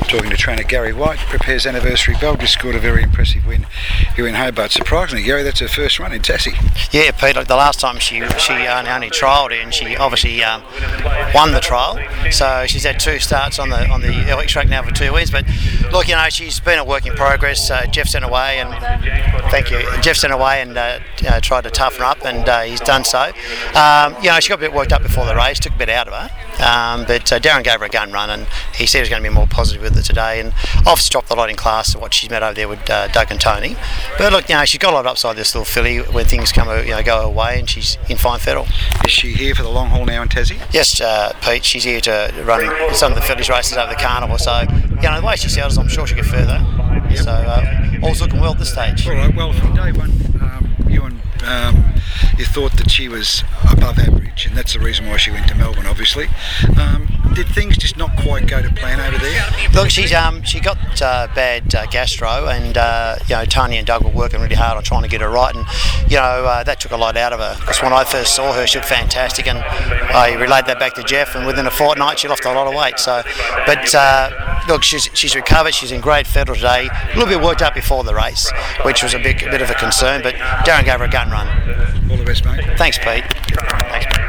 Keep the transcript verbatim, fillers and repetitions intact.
talking to trainer Gary White, prepares anniversary bell, just scored a very impressive win here in Hobart. Surprisingly, Gary, that's her first run in Tassie. Yeah, Pete, look, the last time she she only, only trialled it, and she obviously um, won the trial. So she's had two starts on the on the L X track now for two wins. But look, you know, she's been a work in progress. Uh, Jeff sent away, and thank you. Jeff sent away and uh, you know, tried to toughen her up, and uh, he's done so. Um, you know, she got a bit worked up before the race, took a bit out of her. Um, but uh, Darren gave her a gun run, and he said he was going to be more positive with it today. And obviously dropped a lot in class to what she's met over there with uh, Doug and Tony. But look, you know, she's got a lot of upside, this little filly, when things come, you know, go her way, and she's in fine fettle. Is she here for the long haul now in Tassie? Yes, uh, Pete. She's here to run some of the fillies races over the carnival. So, you know, the way she sells, I'm sure she'll get further. Yep. So, uh, all's looking well at this stage. All right. Well, from day one, um, you and um, you thought that she was above average, and that's the reason why she went to Melbourne, obviously. Um, did things just not quite go to plan over there? Look, she's um she got uh, bad uh, gastro, and uh, you know, Tony and Doug were working really hard on trying to get her right, and you know uh, that took a lot out of her. Because when I first saw her, she looked fantastic, and I relayed that back to Jeff, and within a fortnight she lost a lot of weight. So, but uh, look, she's she's recovered. She's in great fettle today. A little bit worked up before the race, which was a big a bit of a concern. But Darren gave her a gun run. All the best, mate. Thanks, Pete. Thanks, Pete.